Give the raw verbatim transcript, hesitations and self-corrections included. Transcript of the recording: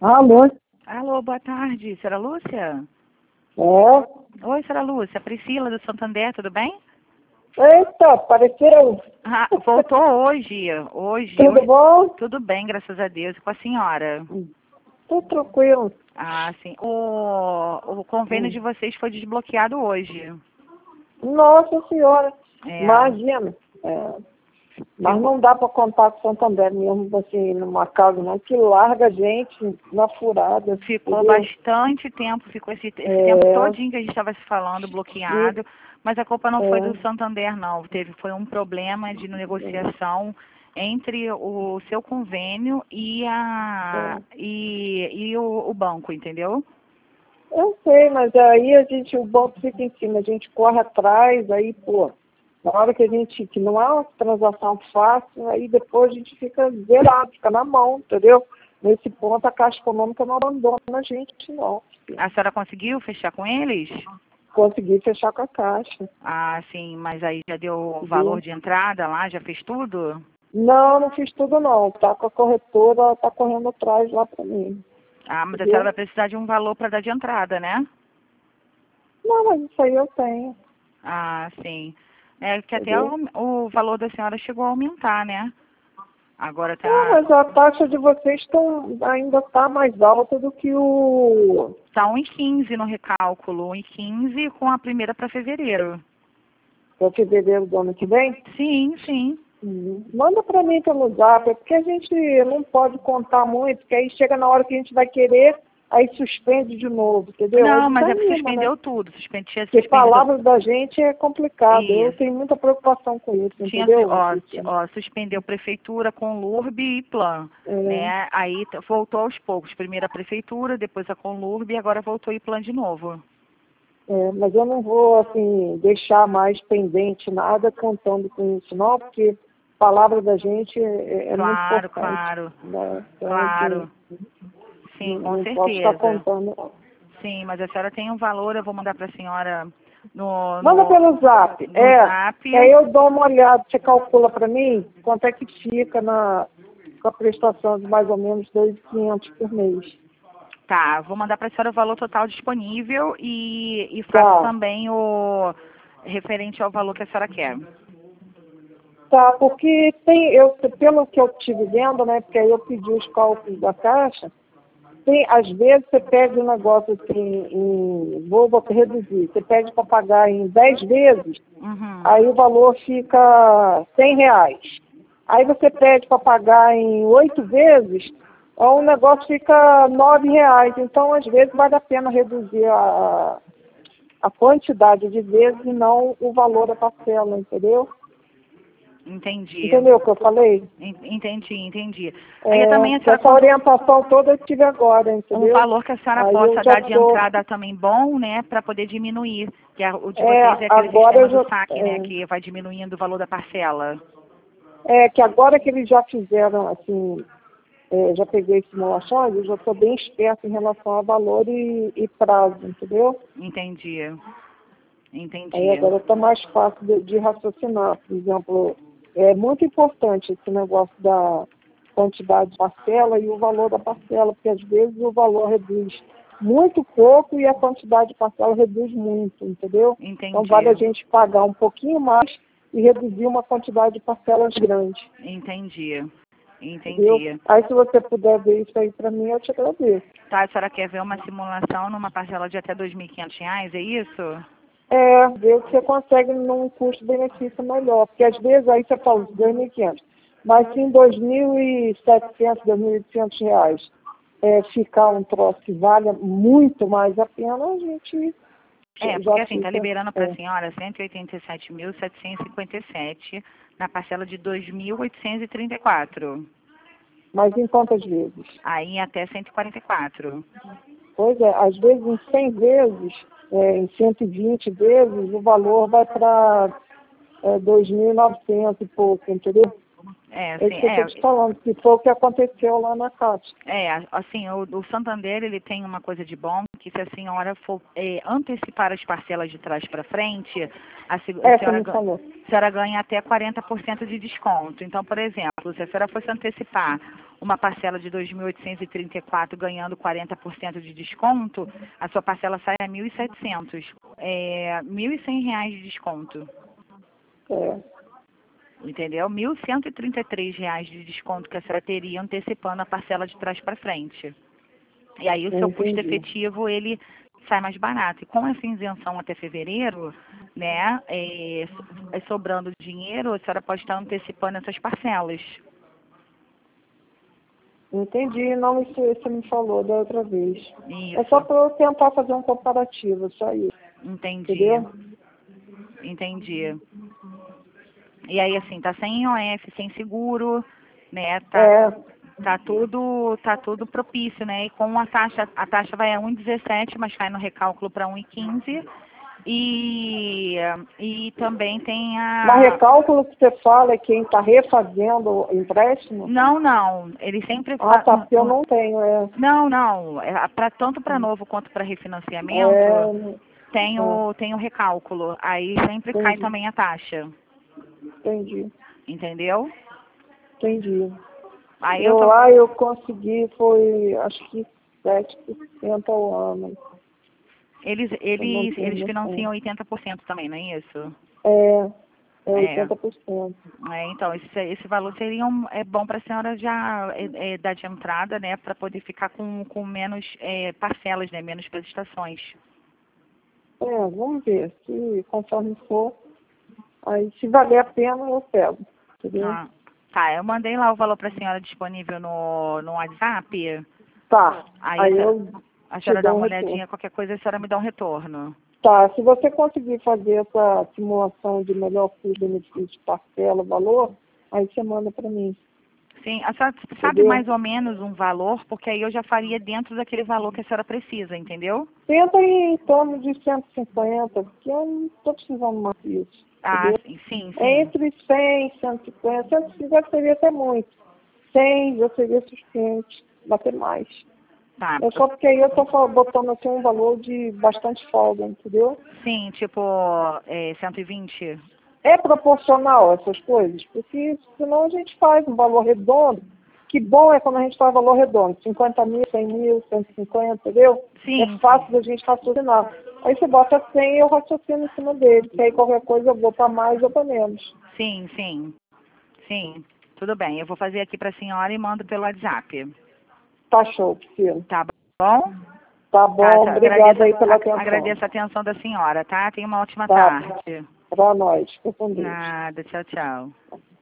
Alô? Alô, boa tarde. Senhora Lúcia? É? Oi, senhora Lúcia. Priscila do Santander, tudo bem? Eita, apareceu. Ah, voltou hoje. Hoje. Tudo hoje- bom? Tudo bem, graças a Deus. E com a senhora? Tudo tranquilo. Ah, sim. O, o convênio Hum. de vocês foi desbloqueado hoje. Nossa Senhora. É. Imagina. É. Mas não dá para contar com Santander mesmo, assim, numa casa, não, que larga a gente na furada. Ficou entendeu? bastante tempo, ficou esse, esse É. tempo todinho que a gente estava se falando, bloqueado, E- mas a culpa não foi é. do Santander, não. Teve, foi um problema de negociação entre o seu convênio e a É. e, e o, o banco, entendeu? Eu sei, mas aí a gente, o banco fica em cima, a gente corre atrás, aí, pô, na hora que a gente, que não é uma transação fácil, aí depois a gente fica zerado, fica na mão, entendeu? Nesse ponto a Caixa Econômica não abandona a gente, não. A senhora conseguiu fechar com eles? Consegui fechar com a Caixa. Ah, sim, mas aí já deu o Viu? valor de entrada lá, já fez tudo? Não, não fiz tudo não, tá com a corretora, ela tá correndo atrás lá pra mim. Ah, mas a Viu? senhora vai precisar de um valor para dar de entrada, né? Não, mas isso aí eu tenho, Ah, sim. É que até entendeu? o, o valor da senhora chegou a aumentar, né? Agora Ah, tá, mas a taxa de vocês tão, ainda está mais alta do que o tá um e quinze no recálculo, um e quinze com a primeira para fevereiro. para fevereiro do ano que vem. Sim, sim. Uhum. Manda para mim pelo zap, é porque a gente não pode contar muito, porque aí chega na hora que a gente vai querer, aí suspende de novo, entendeu? Aí Não, mas é que desanima, né? suspendeu tudo. Suspendi, tinha Porque suspendido. palavras da gente é complicado, eu Isso. tenho muita preocupação com isso, Tinha, su- entendeu, ó, ti- Cristiano? ó, suspendeu prefeitura com Lurb e Plan, É, né? Aí t- voltou aos poucos. Primeiro a prefeitura, depois a Conlurb e agora voltou e Plan de novo. é, mas eu não vou, assim, deixar mais pendente nada contando com isso, não, porque palavra da gente é, é muito Claro, importante, claro, né? Então, assim, claro. Sim, não, com não posso ficar certeza. contando, não. Sim, mas a senhora tem um valor, eu vou mandar para a senhora no, Manda no, pelo zap. no É. zap. Aí eu dou uma olhada, você calcula para mim quanto é que fica na, com a prestação de mais ou menos dois mil e quinhentos por mês. Tá, vou mandar para a senhora o valor total disponível e, e faço Tá. também o referente ao valor que a senhora quer. Tá, porque tem, eu, pelo que eu estive vendo, né, porque aí eu pedi os cálculos da Caixa, tem, às vezes você pede um negócio assim, em, vou, vou reduzir, você pede para pagar em dez vezes, Uhum. aí o valor fica cem reais. Aí você pede para pagar em oito vezes, o negócio fica nove reais. Então, às vezes, vale a pena reduzir a, a quantidade de vezes e não o valor da parcela, entendeu? Entendi. Entendeu o que eu falei? En- Entendi, entendi. Aí É, também a senhora essa conta orientação toda eu tive agora, um entendeu? valor que a senhora Aí eu possa já dar de tô. entrada também bom, né, para poder diminuir. Que a- o de É, vocês é aquele agora sistema eu do já. saque, né, É, que vai diminuindo o valor da parcela. é que agora que eles já fizeram, assim, é, já peguei simulações, eu já estou bem esperto em relação a valor e, e prazo, entendeu? Entendi. Aí Entendi. agora está mais fácil de, de raciocinar. Por exemplo, é muito importante esse negócio da quantidade de parcela e o valor da parcela, porque às vezes o valor reduz muito pouco e a quantidade de parcela reduz muito, entendeu? Então vale a Entendi. gente pagar um pouquinho mais e reduzir uma quantidade de parcelas grande, Entendi. entendeu? Entendi. Aí se você puder ver isso aí para mim, eu te agradeço. Tá, a senhora quer ver uma simulação numa parcela de até dois mil e quinhentos reais, é isso? É, ver se você consegue num custo-benefício melhor, porque às vezes aí você fala dois mil e quinhentos, mas se em dois mil e setecentos, dois mil e oitocentos reais é, ficar um troço que valha muito mais a pena, a gente É, já porque assim, tá fica. liberando para a É. senhora cento e oitenta e sete mil, setecentos e cinquenta e sete na parcela de dois mil oitocentos e trinta e quatro. Mas em quantas vezes? Aí até cento e quarenta e quatro. Pois é, às vezes em cem vezes, é, em cento e vinte vezes, o valor vai para é, dois mil e novecentos e pouco, entendeu? É, É assim, isso que eu estou é, te falando, que foi o que aconteceu lá na Caixa. é, assim, o, o Santander, ele tem uma coisa de bom, que se a senhora for é, antecipar as parcelas de trás para frente, a, se- a É, você senhora, me ga- falou. a senhora ganha até quarenta por cento de desconto. Então, por exemplo, se a senhora fosse antecipar uma parcela de dois mil oitocentos e trinta e quatro ganhando quarenta por cento de desconto, a sua parcela sai a mil e setecentos. É mil e cem reais de desconto. É. Entendeu? mil cento e trinta e três reais de desconto que a senhora teria antecipando a parcela de trás para frente. E aí o seu Entendi. custo efetivo, ele sai mais barato. E com essa isenção até fevereiro, né, é, é sobrando dinheiro, a senhora pode estar antecipando essas parcelas. Entendi, não isso você me falou da outra vez. Isso. É só para eu tentar fazer um comparativo, só isso. Entendi. Entendeu? Entendi. E aí, assim, tá sem I O F, sem seguro, né? Tá, É, tá tudo, tá tudo propício, né? E com a taxa, a taxa vai a um vírgula dezessete, mas cai no recálculo para um vírgula quinze. E, e também tem a... mas recálculo que você fala é quem está refazendo o empréstimo? Não, não. Ele sempre Ah, tá, faz... porque eu não tenho, é. Não, não. É pra, tanto para novo quanto para refinanciamento, É, tem, ah, o, tem o recálculo. Aí sempre cai entendi, também a taxa. entendi, Entendeu? entendi. Aí eu Eu tô... lá eu consegui, foi acho que sete por cento ao ano. Eles, Eu não eles, tenho eles noção. financiam oitenta por cento também, não é isso? É, é É. oitenta por cento. É, então, esse, esse valor seria um, é bom para a senhora já é, é, dar de entrada, né, para poder ficar com, com menos é, parcelas, né, menos prestações. É, vamos ver, se conforme for, aí se valer a pena eu pego, entendeu? Ah, tá, eu mandei lá o valor para a senhora disponível no, no WhatsApp. Tá, Aí a aí senhora, eu a te senhora dá dou um uma retorno. olhadinha, qualquer coisa a senhora me dá um retorno. Tá, se você conseguir fazer essa simulação de melhor custo-benefício, parcela, valor, aí você manda para mim, Sim, a senhora sabe entendeu? mais ou menos um valor, porque aí eu já faria dentro daquele valor que a senhora precisa, entendeu? Tenta ir em torno de cento e cinquenta, porque eu não estou precisando mais disso, Ah, entendeu? sim, sim, É sim. entre cem e cento e cinquenta, cento e cinquenta seria até muito, cem já seria suficiente, bater mais. Tá. É só porque aí eu estou botando assim um valor de bastante folga, entendeu? Sim, tipo é, cento e vinte. É proporcional essas coisas, porque senão a gente faz um valor redondo. Que bom é quando a gente faz valor redondo, cinquenta mil, cem mil, cento e cinquenta, entendeu? É Sim, fácil da gente raciocinar. Aí você bota cem e eu raciocino em cima dele, que aí qualquer coisa eu vou para mais ou para menos. sim, sim. Sim, tudo bem. Eu vou fazer aqui para a senhora e mando pelo WhatsApp. Tá show, Priscila. Tá bom? Tá Tá, bom, agradeço, obrigada aí pela a- atenção. agradeço a atenção da senhora, tá? Tenha uma ótima Tá, tarde. pra nós, fica com Deus. Nada, tchau, tchau.